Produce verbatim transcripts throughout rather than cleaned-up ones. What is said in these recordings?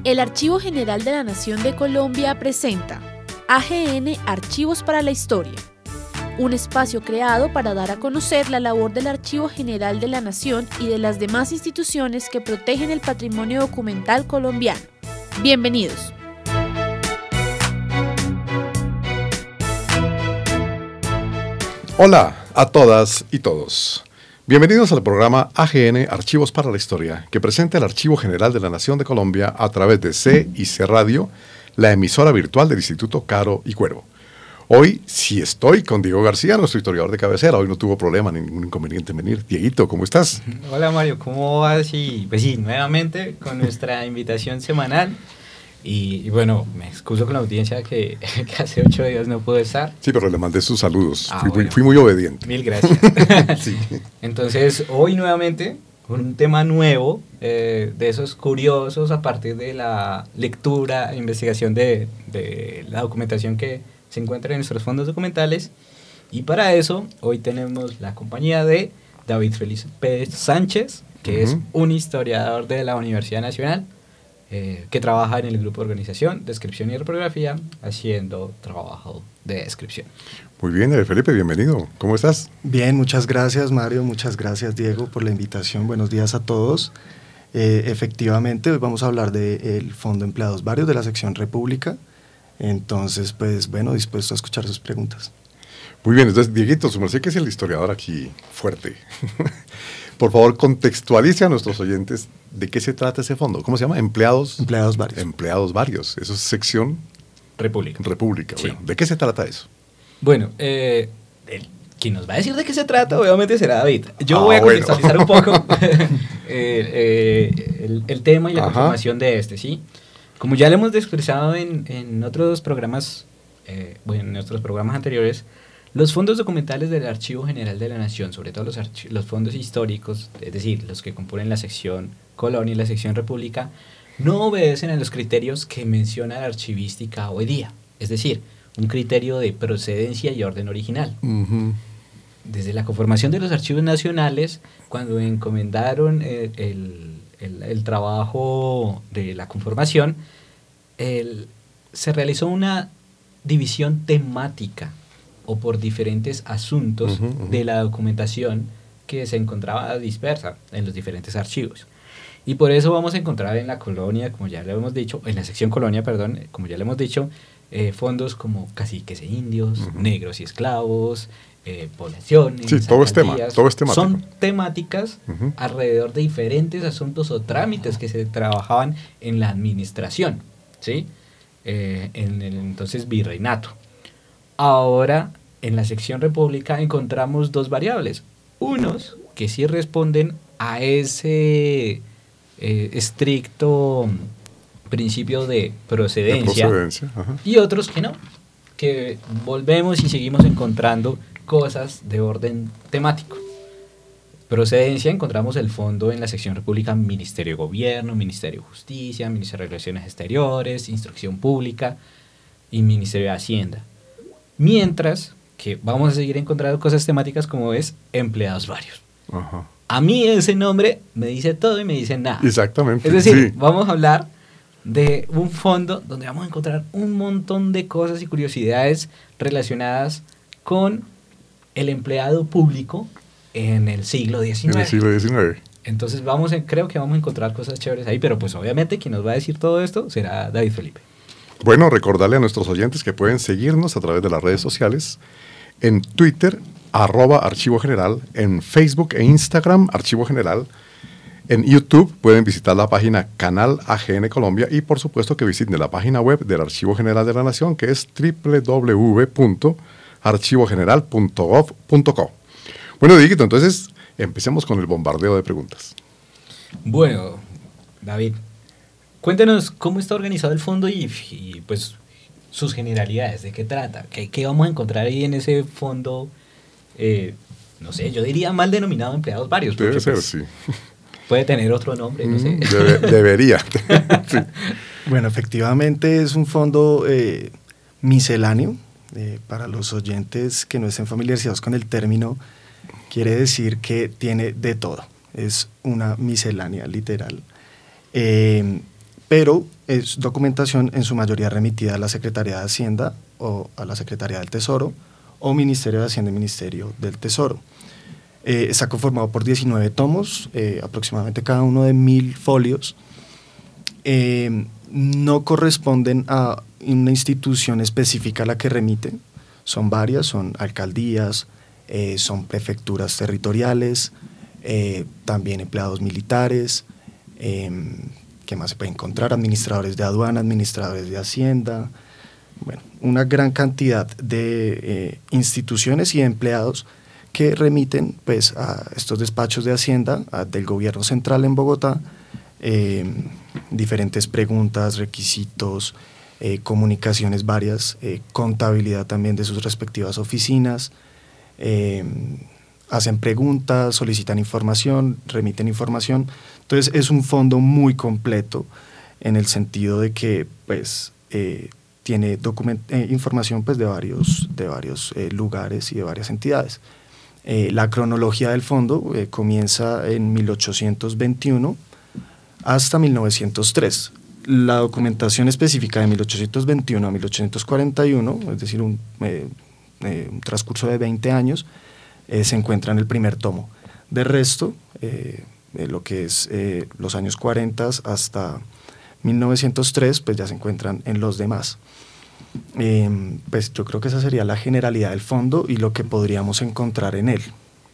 El Archivo General de la Nación de Colombia presenta A G N Archivos para la Historia, un espacio creado para dar a conocer la labor del Archivo General de la Nación y de las demás instituciones que protegen el patrimonio documental colombiano. Bienvenidos. Hola a todas y todos. Bienvenidos al programa A G N Archivos para la Historia, que presenta el Archivo General de la Nación de Colombia a través de C y C Radio, la emisora virtual del Instituto Caro y Cuervo. Hoy sí estoy con Diego García, nuestro historiador de cabecera. Hoy no tuvo problema ni ningún inconveniente en venir. Dieguito, ¿cómo estás? Hola Mario, ¿cómo vas? Y pues sí, nuevamente con nuestra invitación semanal. Y, y bueno, me excuso con la audiencia que, que hace ocho días no pude estar. Sí, pero le mandé sus saludos. Ah, fui, bueno. fui muy obediente. Mil gracias. Sí. Entonces, hoy nuevamente, con un tema nuevo, eh, de esos curiosos a partir de la lectura e investigación de, de la documentación que se encuentra en nuestros fondos documentales. Y para eso, hoy tenemos la compañía de David Felipe Sánchez, que uh-huh. es un historiador de la Universidad Nacional, eh, que trabaja en el grupo de organización, descripción y reprografía, haciendo trabajo de descripción. Muy bien, David Felipe, bienvenido. ¿Cómo estás? Bien, muchas gracias Mario, muchas gracias Diego por la invitación. Buenos días a todos. Eh, efectivamente, hoy vamos a hablar del Fondo Empleados Varios de la sección República. Entonces, pues bueno, dispuesto a escuchar sus preguntas. Muy bien, entonces Dieguito, su merced que es el historiador aquí fuerte. Por favor, contextualice a nuestros oyentes de qué se trata ese fondo. ¿Cómo se llama? Empleados. Empleados Varios. Empleados Varios. Eso es sección República. República. Sí. Bueno, ¿de qué se trata eso? Bueno, eh, el, quien nos va a decir de qué se trata, obviamente será David. Yo ah, voy a bueno. contextualizar un poco eh, eh, el, el tema y la Ajá. conformación de este, ¿sí? Como ya lo hemos expresado en, en otros programas, eh, bueno, en nuestros programas anteriores, los fondos documentales del Archivo General de la Nación, sobre todo los, archi- los fondos históricos, es decir, los que componen la sección Colonia y la sección República, no obedecen a los criterios que menciona la archivística hoy día, es decir, un criterio de procedencia y orden original. Uh-huh. Desde la conformación de los archivos nacionales, cuando encomendaron el, el, el, el trabajo de la conformación, el, se realizó una división temática o por diferentes asuntos uh-huh, uh-huh. de la documentación que se encontraba dispersa en los diferentes archivos. Y por eso vamos a encontrar en la colonia, como ya le hemos dicho, en la sección colonia, perdón, como ya le hemos dicho, eh, fondos como caciques e indios, uh-huh. negros y esclavos, eh, poblaciones, sí, todo es tema, todo es temático. Son temáticas uh-huh. alrededor de diferentes asuntos o trámites que se trabajaban en la administración, ¿sí? Eh, en el entonces virreinato. Ahora, en la sección República encontramos dos variables. Unos que sí responden a ese eh, estricto principio de procedencia, de procedencia y otros que no, que volvemos y seguimos encontrando cosas de orden temático. Procedencia, encontramos el fondo en la sección República, Ministerio de Gobierno, Ministerio de Justicia, Ministerio de Relaciones Exteriores, Instrucción Pública y Ministerio de Hacienda. Mientras que vamos a seguir encontrando cosas temáticas como es empleados varios. Ajá. A mí ese nombre me dice todo y me dice nada. Exactamente. Es decir, sí. vamos a hablar de un fondo donde vamos a encontrar un montón de cosas y curiosidades relacionadas con el empleado público en el siglo diecinueve. En el siglo diecinueve. Entonces vamos a, creo que vamos a encontrar cosas chéveres ahí, pero pues obviamente quien nos va a decir todo esto será David Felipe. Bueno, recordarle a nuestros oyentes que pueden seguirnos a través de las redes sociales, en Twitter, arroba Archivo General, en Facebook e Instagram, Archivo General, en YouTube pueden visitar la página Canal A G N Colombia y por supuesto que visiten la página web del Archivo General de la Nación, que es doble u doble u doble u punto archivo general punto gov punto co. Bueno, Dieguito, entonces empecemos con el bombardeo de preguntas. Bueno, David, cuéntanos cómo está organizado el fondo y, y pues sus generalidades, de qué trata, qué, qué vamos a encontrar ahí en ese fondo, eh, no sé, yo diría mal denominado empleados varios. Debe ser, pues, sí. Puede tener otro nombre, no sé. Debe, debería. Sí. Bueno, efectivamente es un fondo eh, misceláneo. Eh, para los oyentes que no estén familiarizados con el término, quiere decir que tiene de todo. Es una miscelánea literal. Eh, pero es documentación en su mayoría remitida a la Secretaría de Hacienda o a la Secretaría del Tesoro o Ministerio de Hacienda y Ministerio del Tesoro. Eh, está conformado por diecinueve tomos, eh, aproximadamente cada uno de mil folios. Eh, no corresponden a una institución específica a la que remiten, son varias, son alcaldías, eh, son prefecturas territoriales, eh, también empleados militares, eh, ¿qué más se puede encontrar? Administradores de aduana, administradores de hacienda, bueno, una gran cantidad de eh, instituciones y empleados que remiten pues, a estos despachos de Hacienda, a, del gobierno central en Bogotá, eh, diferentes preguntas, requisitos, eh, comunicaciones varias, eh, contabilidad también de sus respectivas oficinas, eh, hacen preguntas, solicitan información, remiten información. Entonces es un fondo muy completo en el sentido de que pues, eh, tiene document eh, información pues, de varios, de varios eh, lugares y de varias entidades. Eh, la cronología del fondo eh, comienza en mil ochocientos veintiuno hasta mil novecientos tres. La documentación específica de mil ochocientos veintiuno a mil ochocientos cuarenta y uno, es decir, un, eh, eh, un transcurso de veinte años, eh, se encuentra en el primer tomo. De resto, eh, eh, lo que es eh, los años cuarenta hasta mil novecientos tres, pues ya se encuentran en los demás. Eh, pues yo creo que esa sería la generalidad del fondo y lo que podríamos encontrar en él.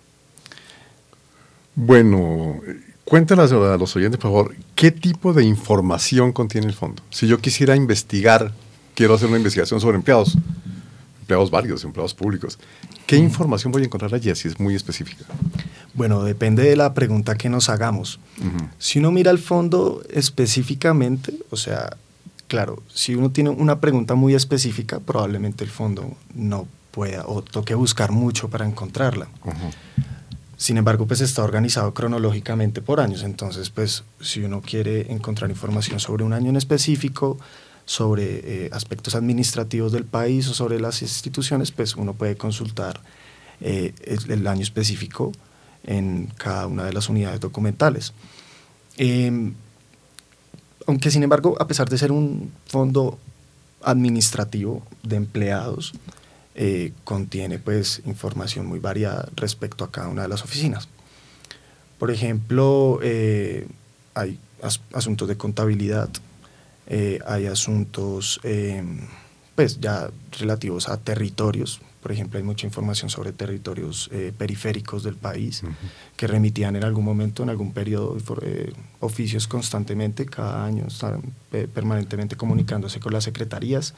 Bueno, cuéntanos a los oyentes, por favor, ¿qué tipo de información contiene el fondo? Si yo quisiera investigar, quiero hacer una investigación sobre empleados, empleados varios, empleados públicos, ¿qué mm. información voy a encontrar allí, si es muy específica? Bueno, depende de la pregunta que nos hagamos. Uh-huh. Si uno mira el fondo específicamente, o sea, claro, si uno tiene una pregunta muy específica, probablemente el fondo no pueda o toque buscar mucho para encontrarla. Uh-huh. Sin embargo, pues está organizado cronológicamente por años. Entonces, pues si uno quiere encontrar información sobre un año en específico, sobre eh, aspectos administrativos del país o sobre las instituciones, pues uno puede consultar eh, el, el año específico en cada una de las unidades documentales. Eh, aunque sin embargo, a pesar de ser un fondo administrativo de empleados, eh, contiene pues información muy variada respecto a cada una de las oficinas. Por ejemplo, eh, hay as asuntos de contabilidad, eh, hay asuntos eh, pues ya relativos a territorios. Por ejemplo, hay mucha información sobre territorios eh, periféricos del país, uh-huh, que remitían en algún momento, en algún periodo, eh, oficios constantemente, cada año, están eh, permanentemente comunicándose con las secretarías.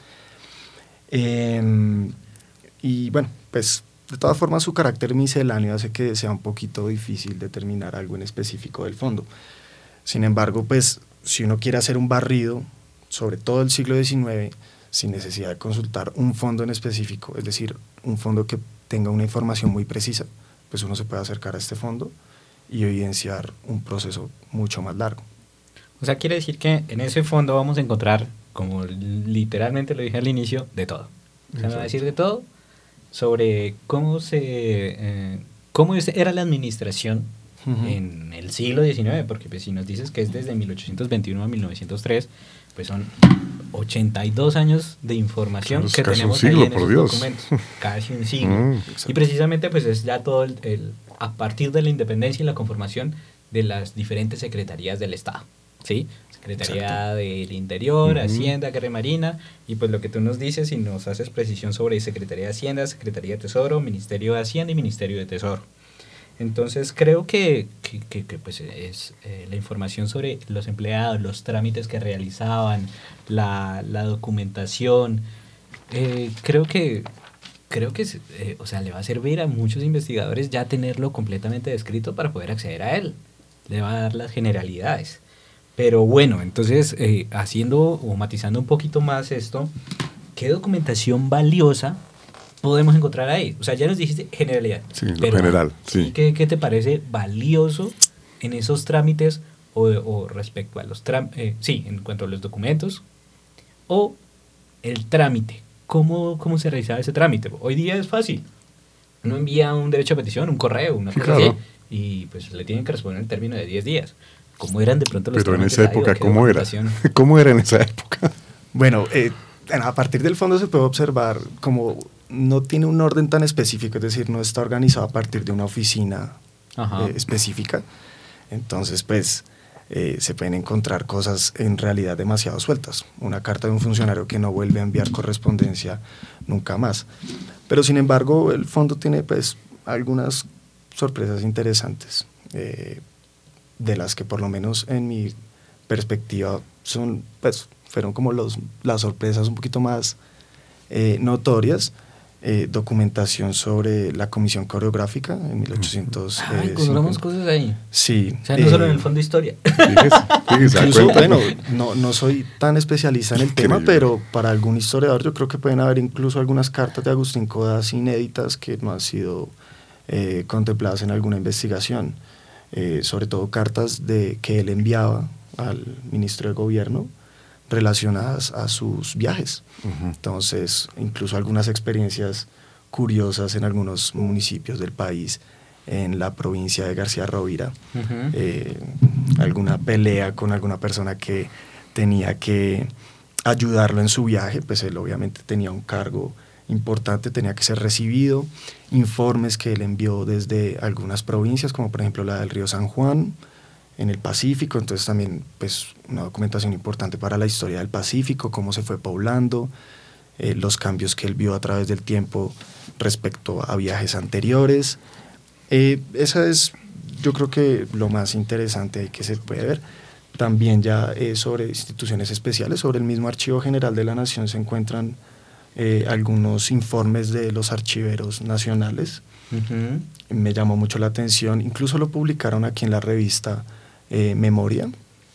Eh, y bueno, pues de todas formas su carácter misceláneo hace que sea un poquito difícil determinar algo en específico del fondo. Sin embargo, pues si uno quiere hacer un barrido sobre todo el siglo diecinueve, sin necesidad de consultar un fondo en específico, es decir, un fondo que tenga una información muy precisa, pues uno se puede acercar a este fondo y evidenciar un proceso mucho más largo. O sea, quiere decir que en ese fondo vamos a encontrar, como literalmente lo dije al inicio, de todo. O sea, me va a decir de todo sobre cómo se eh, cómo era la administración uh-huh. en el siglo diecinueve, porque pues, si nos dices que es desde mil ochocientos veintiuno a mil novecientos tres, pues son ochenta y dos años de información pues que tenemos siglo, ahí en esos Dios. documentos. Casi un siglo. Mm, y precisamente pues es ya todo el, el, a partir de la independencia y la conformación de las diferentes secretarías del Estado, ¿sí? Secretaría Exacto. del Interior, uh-huh. Hacienda, Guerra y Marina, y pues lo que tú nos dices y nos haces precisión sobre Secretaría de Hacienda, Secretaría de Tesoro, Ministerio de Hacienda y Ministerio de Tesoro. Entonces creo que, que, que, que pues es eh, la información sobre los empleados, los trámites que realizaban, la, la documentación, eh, creo que, creo que eh, o sea, le va a servir a muchos investigadores ya tenerlo completamente descrito para poder acceder a él. Le va a dar las generalidades. Pero bueno, entonces eh, haciendo o matizando un poquito más esto, ¿qué documentación valiosa podemos encontrar ahí? O sea, ya nos dijiste generalidad. Sí, lo pero, general, sí. ¿qué, ¿Qué te parece valioso en esos trámites o, o respecto a los trámites? Eh, sí, en cuanto a los documentos o el trámite. ¿Cómo, ¿Cómo se realizaba ese trámite? Hoy día es fácil. Uno envía un derecho a petición, un correo, una sí, cosa claro. así, y pues le tienen que responder en el término de diez días. ¿Cómo eran de pronto los Pero en trabajos esa de radio? época, ¿Qué ¿cómo era? documentación? ¿Cómo era en esa época? Bueno, eh, a partir del fondo se puede observar como no tiene un orden tan específico, es decir, no está organizado a partir de una oficina eh, específica. Entonces, pues, eh, se pueden encontrar cosas en realidad demasiado sueltas. Una carta de un funcionario que no vuelve a enviar correspondencia nunca más. Pero, sin embargo, el fondo tiene, pues, algunas sorpresas interesantes, eh, de las que por lo menos en mi perspectiva son, pues, fueron como los, las sorpresas un poquito más eh, notorias. Eh, documentación sobre la comisión coreográfica en mil ochocientos cincuenta. Ah, encontramos cosas ahí. Sí. O sea, no eh, solo en el fondo de historia. Fíjese, fíjese, Incluso, cuenta, bueno, ¿no? no, no soy tan especialista en el tema, Increíble. pero para algún historiador yo creo que pueden haber incluso algunas cartas de Agustín Codazzi inéditas que no han sido eh, contempladas en alguna investigación. Eh, sobre todo cartas de, que él enviaba al ministro de Gobierno relacionadas a sus viajes. Ujú. Entonces, incluso algunas experiencias curiosas en algunos municipios del país, en la provincia de García Rovira, Ujú. eh, alguna pelea con alguna persona que tenía que ayudarlo en su viaje, pues él obviamente tenía un cargo importante, tenía que ser recibido, informes que él envió desde algunas provincias, como por ejemplo la del río San Juan, en el Pacífico. Entonces también, pues, una documentación importante para la historia del Pacífico, cómo se fue poblando, eh, los cambios que él vio a través del tiempo respecto a viajes anteriores. Eh, esa es, yo creo que lo más interesante que se puede ver. También ya eh, sobre instituciones especiales, sobre el mismo Archivo General de la Nación se encuentran eh, algunos informes de los archiveros nacionales. Ujú. Me llamó mucho la atención, incluso lo publicaron aquí en la revista eh, Memoria,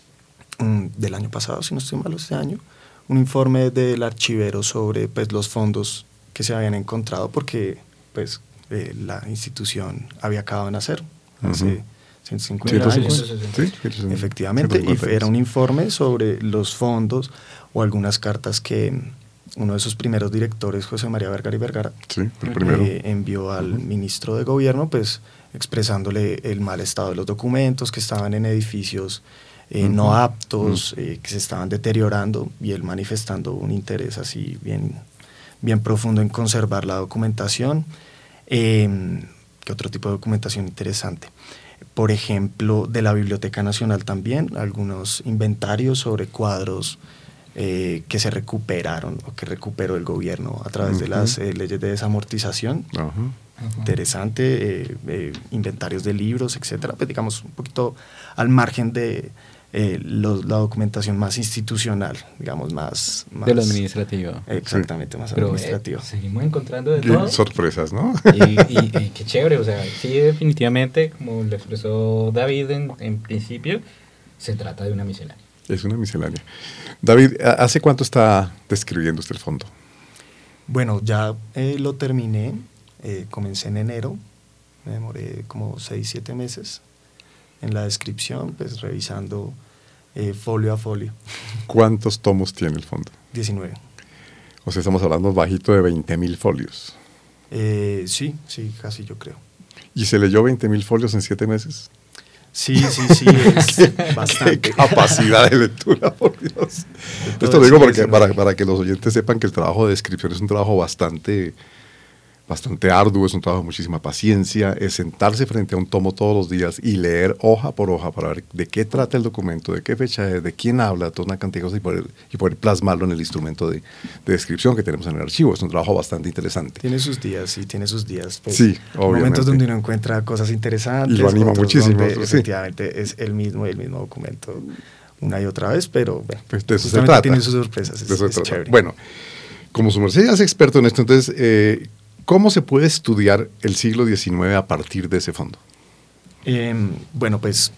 um, del año pasado, si no estoy mal, este año, un informe del archivero sobre, pues, los fondos que se habían encontrado, porque, pues, eh, la institución había acabado de nacer hace Ujú. ciento cincuenta ciento años. cincuenta. Sí, ciento cincuenta. Efectivamente, ciento cincuenta y era años. un informe sobre los fondos o algunas cartas que uno de sus primeros directores, José María Vergara y Vergara, Sí, el primero. eh, envió al ministro de Gobierno, pues, expresándole el mal estado de los documentos, que estaban en edificios eh, Ujú. no aptos, eh, que se estaban deteriorando, y él manifestando un interés así bien, bien profundo en conservar la documentación. Eh, ¿Qué otro tipo de documentación interesante? Por ejemplo, de la Biblioteca Nacional también, algunos inventarios sobre cuadros eh, que se recuperaron o que recuperó el gobierno a través de Ujú. las eh, leyes de desamortización. Ajá. Ajá. Interesante, eh, eh, inventarios de libros, etcétera, pues digamos un poquito al margen de eh, los- la documentación más institucional, digamos más... más De lo administrativo. Exactamente, más Pero eh, administrativo. seguimos encontrando de Qué todo. sorpresas, ¿no? Y, y- y qué chévere, o sea, sí, definitivamente, como lo expresó David en, en principio, se trata de una miscelánea. Es una miscelánea. David, ¿hace cuánto está describiendo usted el fondo? Bueno, ya eh, lo terminé, eh, comencé en enero, me demoré como seis, siete meses en la descripción, pues revisando eh, folio a folio, ¿Cuántos tomos tiene el fondo? diecinueve. O sea, estamos hablando bajito de veinte mil folios. Eh, sí, sí, casi yo creo. ¿Y se leyó veinte mil folios en siete meses? Sí, sí, sí, es ¡Qué bastante. capacidad de lectura, por Dios! todo Esto lo digo el siglo porque, diecinueve. para, para que los oyentes sepan que el trabajo de descripción es un trabajo bastante, bastante arduo, es un trabajo de muchísima paciencia, es sentarse frente a un tomo todos los días y leer hoja por hoja para ver de qué trata el documento, de qué fecha es, de quién habla, toda una cantidad de cosas y poder, y poder plasmarlo en el instrumento de, de descripción que tenemos en el archivo. Es un trabajo bastante interesante. Tiene sus días, sí, tiene sus días. Pues, Sí, obviamente. momentos donde uno encuentra cosas interesantes. Y lo anima otros muchísimo, donde otros sí. efectivamente es el mismo, el mismo documento una y otra vez, pero bueno, Pues de eso se justamente trata. tiene sus sorpresas, es, De eso se es trata. chévere. Bueno, como su merced ya es experto en esto, entonces, eh, ¿cómo se puede estudiar el siglo diecinueve a partir de ese fondo? Eh, bueno, pues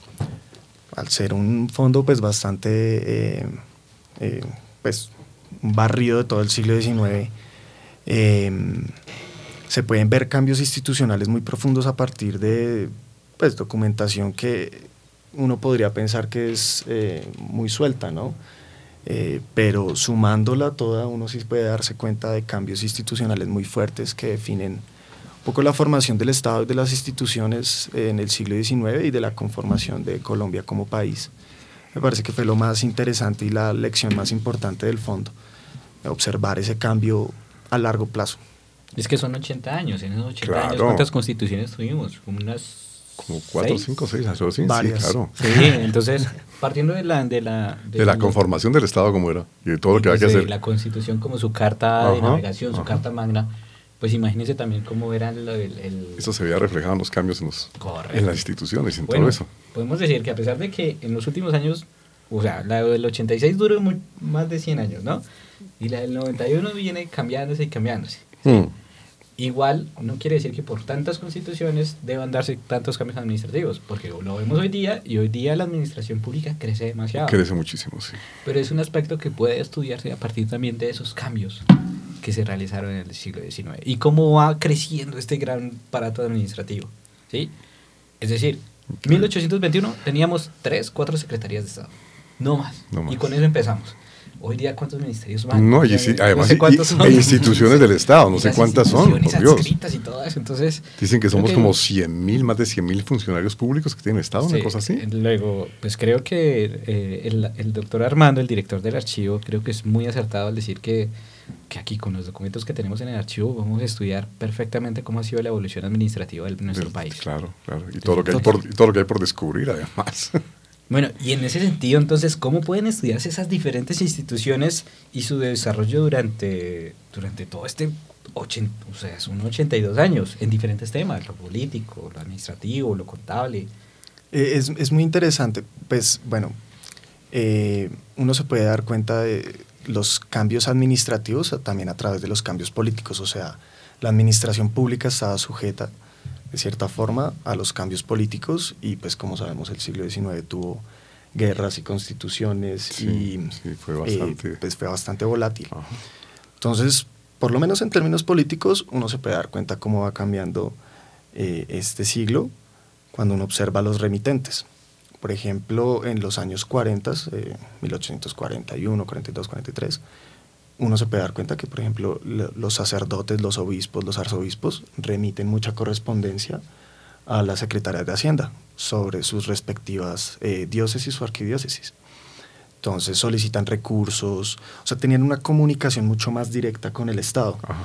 al ser un fondo pues bastante, eh, eh, pues un barrido de todo el siglo diecinueve, eh, se pueden ver cambios institucionales muy profundos a partir de, pues, documentación que uno podría pensar que es eh, muy suelta, ¿no? Eh, pero sumándola toda uno sí puede darse cuenta de cambios institucionales muy fuertes que definen un poco la formación del Estado y de las instituciones en el siglo diecinueve y de la conformación de Colombia como país. Me parece que fue lo más interesante y la lección más importante del fondo, observar ese cambio a largo plazo. Es que son ochenta años, en esos ochenta Claro. años, ¿cuántas constituciones tuvimos? Como unas... Como cuatro, seis. cinco, seis, algo así. Sí, Varias. claro. Sí, entonces, partiendo de la... De la, De la conformación del Estado como era y de todo lo que había que de hacer. la Constitución como su carta de Ajá, navegación, su ajá. carta magna, pues imagínense también cómo era el... el- el- Eso se veía reflejado en los cambios en, los, Correcto. en las instituciones y en Bueno, todo eso. podemos decir que a pesar de que en los últimos años, o sea, la del ochenta y seis duró muy- más de cien años, ¿no? Y la del noventa y uno viene cambiándose y cambiándose. Mm. Igual, no quiere decir que por tantas constituciones deban darse tantos cambios administrativos, porque lo vemos hoy día y hoy día la administración pública crece demasiado. Crece muchísimo, sí. Pero es un aspecto que puede estudiarse a partir también de esos cambios que se realizaron en el siglo diecinueve y cómo va creciendo este gran aparato administrativo, ¿sí? Es decir, en mil ochocientos veintiuno teníamos tres, cuatro secretarías de Estado, no más, No más. y con eso empezamos. Hoy día, ¿cuántos ministerios van? No, O y sea, sí, no además, sé y- cuántos y- son. e instituciones del Estado, no Y sé las cuántas son, por instituciones Dios. adscritas y todo eso, entonces... Dicen que creo somos como cien mil, más de cien mil funcionarios públicos que tienen Estado, una Sí, cosa así. Luego, pues creo que eh, el, el doctor Armando, el director del archivo, creo que es muy acertado al decir que, que aquí con los documentos que tenemos en el archivo vamos a estudiar perfectamente cómo ha sido la evolución administrativa de nuestro Del- país. Claro, claro. Y todo, lo que hay por, y todo lo que hay por descubrir, además. Bueno, y en ese sentido, entonces, ¿cómo pueden estudiarse esas diferentes instituciones y su desarrollo durante, durante todo este ochenta, o sea, son ochenta y dos años en diferentes temas, lo político, lo administrativo, lo contable? Eh, es, es muy interesante, pues bueno, eh, uno se puede dar cuenta de los cambios administrativos también a través de los cambios políticos, o sea, la administración pública estaba sujeta de cierta forma a los cambios políticos y pues como sabemos el siglo diecinueve tuvo guerras y constituciones Sí, y sí, fue bastante. eh, pues fue bastante volátil. Ajá. Entonces, por lo menos en términos políticos, uno se puede dar cuenta cómo va cambiando eh, este siglo cuando uno observa los remitentes. Por ejemplo, en los años cuarenta, eh, mil ochocientos cuarenta y uno, cuarenta y dos, cuarenta y tres, uno se puede dar cuenta que, por ejemplo, lo- los sacerdotes, los obispos, los arzobispos remiten mucha correspondencia a las secretarias de Hacienda sobre sus respectivas eh, diócesis o arquidiócesis. Entonces solicitan recursos, o sea, tenían una comunicación mucho más directa con el Estado. Ajá.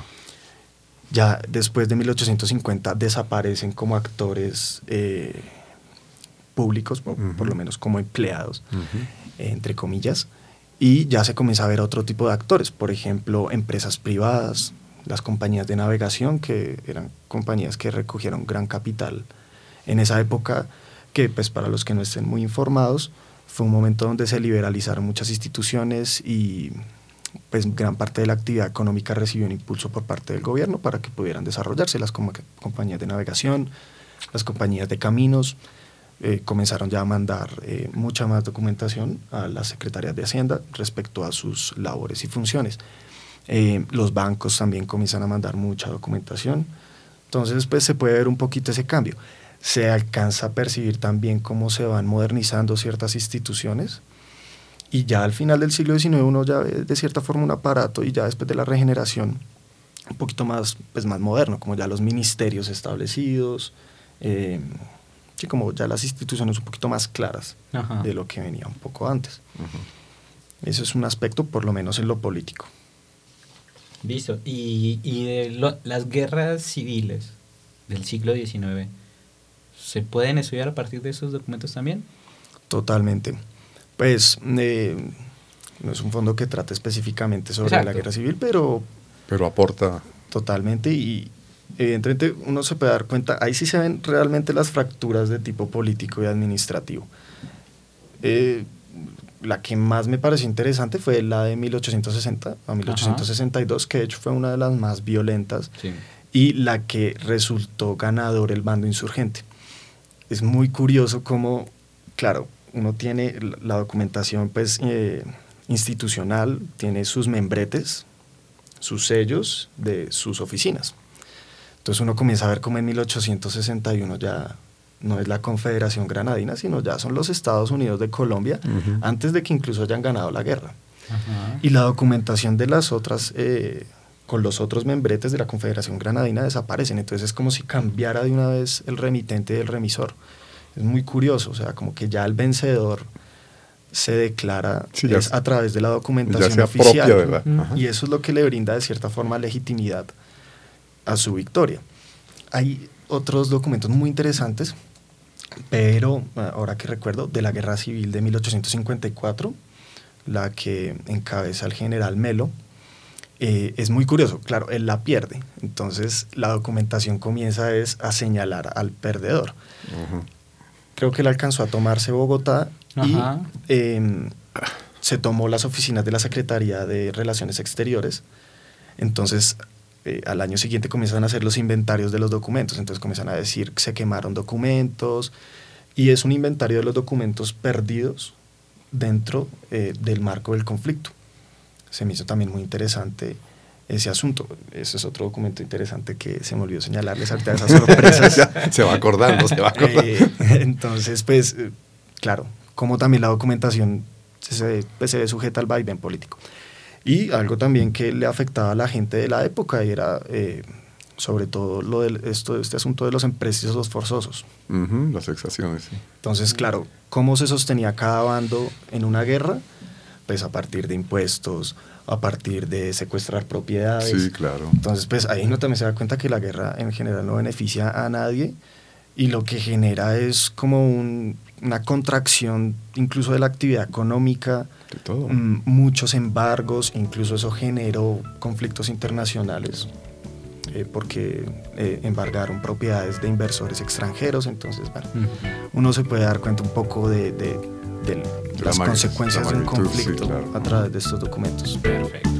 Ya después de mil ochocientos cincuenta desaparecen como actores eh, públicos, o Ujú. por lo menos como empleados, Ujú. eh, entre comillas, y ya se comienza a ver otro tipo de actores, por ejemplo, empresas privadas, las compañías de navegación, que eran compañías que recogieron gran capital en esa época, que pues para los que no estén muy informados, fue un momento donde se liberalizaron muchas instituciones y pues gran parte de la actividad económica recibió un impulso por parte del gobierno para que pudieran desarrollarse las com- compañías de navegación, las compañías de caminos, eh, comenzaron ya a mandar eh, mucha más documentación a las secretarías de Hacienda respecto a sus labores y funciones. Eh, los bancos también comienzan a mandar mucha documentación, entonces pues se puede ver un poquito ese cambio. Se alcanza a percibir también cómo se van modernizando ciertas instituciones y ya al final del siglo diecinueve uno ya ve de cierta forma un aparato y ya después de la regeneración un poquito más, pues, más moderno, como ya los ministerios establecidos, eh, sí, como ya las instituciones un poquito más claras Ajá. de lo que venía un poco antes. Ujú. Eso es un aspecto por lo menos en lo político. Listo. Y, y de lo- las guerras civiles del siglo diecinueve, ¿se pueden estudiar a partir de esos documentos también? Totalmente. Pues eh, no es un fondo que trate específicamente sobre Exacto. la guerra civil, pero Pero aporta. totalmente, y evidentemente uno se puede dar cuenta, ahí sí se ven realmente las fracturas de tipo político y administrativo. Eh, la que más me pareció interesante fue la de mil ochocientos sesenta a mil ochocientos sesenta y dos, que de hecho fue una de las más violentas Sí. y la que resultó ganador el bando insurgente. Es muy curioso cómo, claro, uno tiene la- la documentación pues, eh, institucional, tiene sus membretes, sus sellos de sus oficinas. Entonces uno comienza a ver cómo en mil ochocientos sesenta y uno ya no es la Confederación Granadina, sino ya son los Estados Unidos de Colombia, Ujú. antes de que incluso hayan ganado la guerra. Ajá. Y la documentación de las otras eh, con los otros membretes de la Confederación Granadina desaparecen. Entonces es como si cambiara de una vez el remitente del remisor. Es muy curioso, o sea, como que ya el vencedor se declara sí, es a través de la documentación ya se oficial. apropia de la, y eso es lo que le brinda de cierta forma legitimidad a su victoria. Hay otros documentos muy interesantes, pero ahora que recuerdo, de la Guerra Civil de mil ochocientos cincuenta y cuatro, la que encabeza el general Melo, eh, es muy curioso, claro, él la pierde, entonces la documentación comienza es a señalar al perdedor. Uh-huh. Creo que él alcanzó a tomarse Bogotá y eh, se tomó las oficinas de la Secretaría de Relaciones Exteriores. Entonces, eh, al año siguiente comienzan a hacer los inventarios de los documentos. Entonces comienzan a decir que se quemaron documentos y es un inventario de los documentos perdidos dentro eh, del marco del conflicto. Se me hizo también muy interesante ese asunto. Ese es otro documento interesante que se me olvidó señalarles ahorita, esas sorpresas. Se va acordando, se va acordando. Eh, entonces, pues, eh, claro, como también la documentación se, pues, se ve sujeta al vaivén político. Y algo también que le afectaba a la gente de la época era, eh, sobre todo, lo del, esto, este asunto de los empréstitos forzosos. Uh-huh, las exacciones, sí. Entonces, claro, ¿cómo se sostenía cada bando en una guerra? Pues a partir de impuestos, a partir de secuestrar propiedades. Sí, claro. Entonces, pues ahí uno también se da cuenta que la guerra en general no beneficia a nadie y lo que genera es como un, una contracción incluso de la actividad económica, de todo. M- muchos embargos, incluso eso generó conflictos internacionales eh, porque eh, embargaron propiedades de inversores extranjeros. Entonces, bueno, mm. uno se puede dar cuenta un poco de... de de las magnitud, consecuencias la magnitud, de un conflicto sí, claro. a través de estos documentos. Perfecto.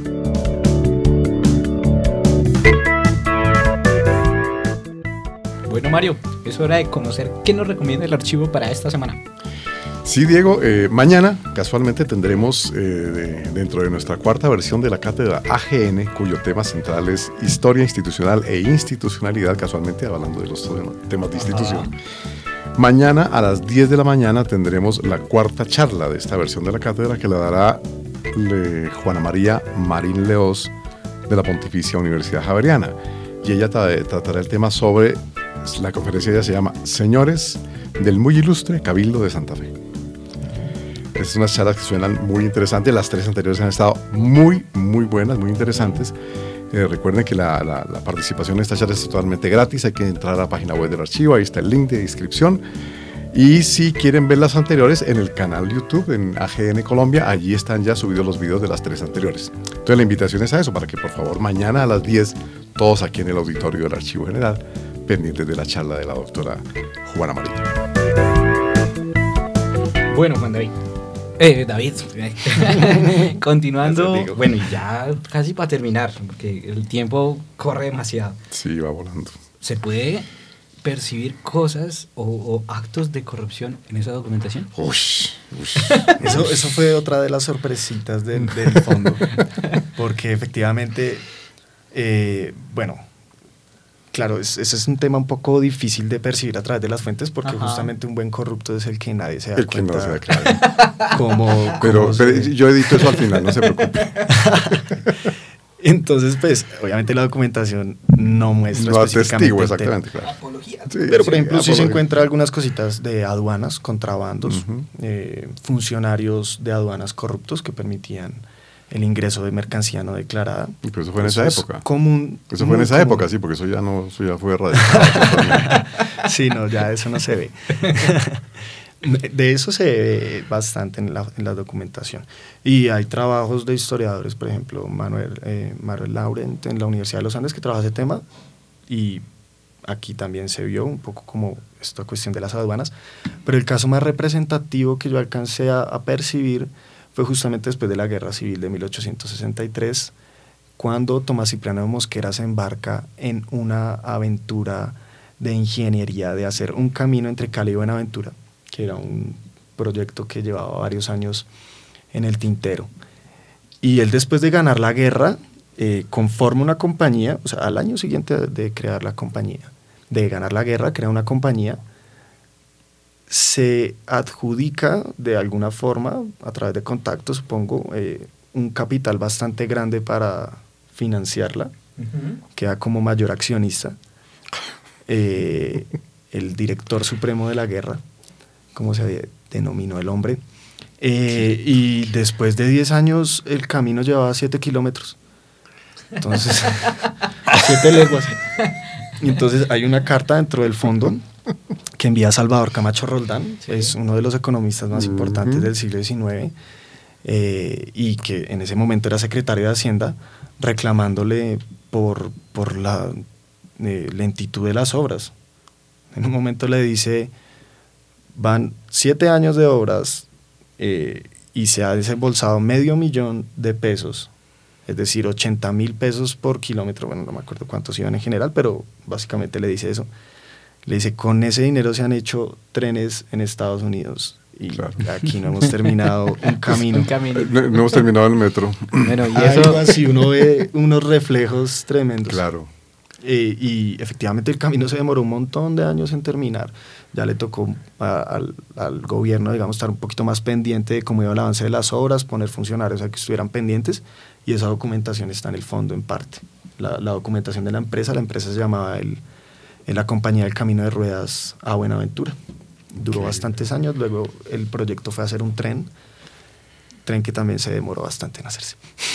Bueno, Mario, es hora de conocer qué nos recomienda el archivo para esta semana. Sí, Diego, eh, mañana casualmente tendremos eh, de, dentro de nuestra cuarta versión de la cátedra A G N, cuyo tema central es Historia Institucional e Institucionalidad, casualmente hablando de los temas de institución. Ajá. Mañana a las diez de la mañana tendremos la cuarta charla de esta versión de la cátedra que la dará le, Juana María Marín Leós de la Pontificia Universidad Javeriana. Y ella tra- tratará el tema sobre, la conferencia ella se llama Señores del muy ilustre Cabildo de Santa Fe. Es unas charlas que suenan muy interesantes, las tres anteriores han estado muy, muy buenas, muy interesantes. Eh, recuerden que la, la, la participación en esta charla es totalmente gratis, hay que entrar a la página web del archivo, ahí está el link de inscripción. Y si quieren ver las anteriores, en el canal YouTube, en A G N Colombia, allí están ya subidos los videos de las tres anteriores. Entonces la invitación es a eso, para que por favor mañana a las diez, todos aquí en el auditorio del Archivo General, pendientes de la charla de la doctora Juana María. Bueno, Juan David. Eh, David, continuando, bueno, y ya casi para terminar, porque el tiempo corre demasiado. Sí, va volando. ¿Se puede percibir cosas o, o actos de corrupción en esa documentación? Ush, ush. Eso, eso fue otra de las sorpresitas del, del fondo, porque efectivamente, eh, bueno, claro, es, ese es un tema un poco difícil de percibir a través de las fuentes, porque Ajá. justamente un buen corrupto es el que nadie se da el cuenta. Que no se da claro. Cómo, pero, cómo pero se... yo edito eso al final, no se preocupe. Entonces, pues, obviamente la documentación no muestra no específicamente atestigo, exactamente, claro. Apología. Sí, pero, por sí, ejemplo, sí se encuentra algunas cositas de aduanas, contrabandos, uh-huh. eh, funcionarios de aduanas corruptos que permitían el ingreso de mercancía no declarada. Y pero eso fue en esa época. Común. Eso fue en esa común. época, sí, porque eso ya no, eso ya fue erradicado. Sí, no, ya eso no se ve. De eso se ve bastante en la, en la documentación. Y hay trabajos de historiadores, por ejemplo, Manuel, eh, Manuel Laurent en la Universidad de los Andes, que trabaja ese tema, y aquí también se vio un poco como esta cuestión de las aduanas. Pero el caso más representativo que yo alcancé a, a percibir fue justamente después de la Guerra Civil de mil ochocientos sesenta y tres, cuando Tomás Cipriano de Mosquera se embarca en una aventura de ingeniería, de hacer un camino entre Cali y Buenaventura, que era un proyecto que llevaba varios años en el tintero. Y él, después de ganar la guerra, eh, conforma una compañía, o sea, al año siguiente de, de crear la compañía, de ganar la guerra, crea una compañía, se adjudica de alguna forma, a través de contactos, supongo, eh, un capital bastante grande para financiarla, Ujú. queda como mayor accionista, eh, el director supremo de la guerra, como se de- denominó el hombre, eh, y después de diez años el camino llevaba siete kilómetros, entonces, siete leguas. Y entonces hay una carta dentro del fondo que envía Salvador Camacho Roldán, Sí. es uno de los economistas más Ujú. importantes del siglo diecinueve, eh, y que en ese momento era secretario de Hacienda, reclamándole por, por la eh, lentitud de las obras. En un momento le dice, van siete años de obras eh, y se ha desembolsado medio millón de pesos, es decir, ochenta mil pesos por kilómetro, bueno, no me acuerdo cuántos iban en general, pero básicamente le dice eso. Le dice, con ese dinero se han hecho trenes en Estados Unidos y Claro. aquí no hemos terminado un camino. Un camino. No, no hemos terminado el metro. Bueno, y Algo eso, así, uno ve unos reflejos tremendos. Claro. Eh, y efectivamente el camino se demoró un montón de años en terminar. Ya le tocó a- al, al gobierno, digamos, estar un poquito más pendiente de cómo iba el avance de las obras, poner funcionarios a que estuvieran pendientes, y esa documentación está en el fondo en parte. La, la documentación de la empresa, la empresa se llamaba el, en la compañía del Camino de Ruedas a Buenaventura. Duró Ok. bastantes años, luego el proyecto fue hacer un tren, tren que también se demoró bastante en hacerse.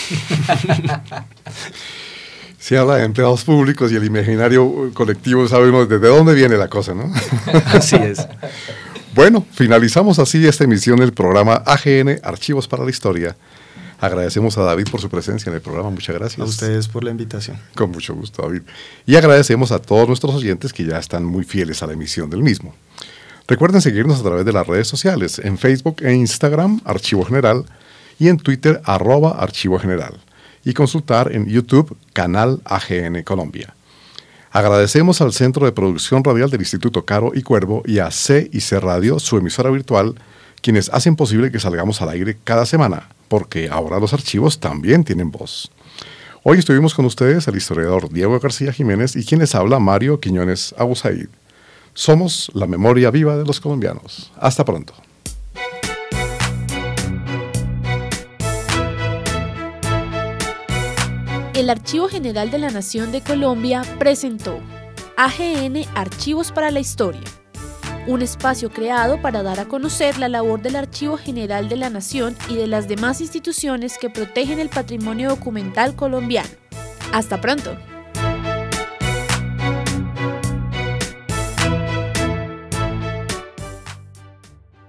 Se habla de empleados públicos y el imaginario colectivo, sabemos desde dónde viene la cosa, ¿no? Así es. Bueno, finalizamos así esta emisión del programa A G N, Archivos para la Historia. Agradecemos a David por su presencia en el programa, muchas gracias. A ustedes por la invitación. Con mucho gusto, David. Y agradecemos a todos nuestros oyentes que ya están muy fieles a la emisión del mismo. Recuerden seguirnos a través de las redes sociales, en Facebook e Instagram, Archivo General, y en Twitter, arroba Archivo General, y consultar en YouTube, canal A G N Colombia. Agradecemos al Centro de Producción Radial del Instituto Caro y Cuervo y a C y C Radio, su emisora virtual, quienes hacen posible que salgamos al aire cada semana, porque ahora los archivos también tienen voz. Hoy estuvimos con ustedes el historiador Diego García Jiménez y quien les habla, Mario Quiñones Abusaid. Somos la memoria viva de los colombianos. Hasta pronto. El Archivo General de la Nación de Colombia presentó A G N Archivos para la Historia, un espacio creado para dar a conocer la labor del Archivo General de la Nación y de las demás instituciones que protegen el patrimonio documental colombiano. ¡Hasta pronto!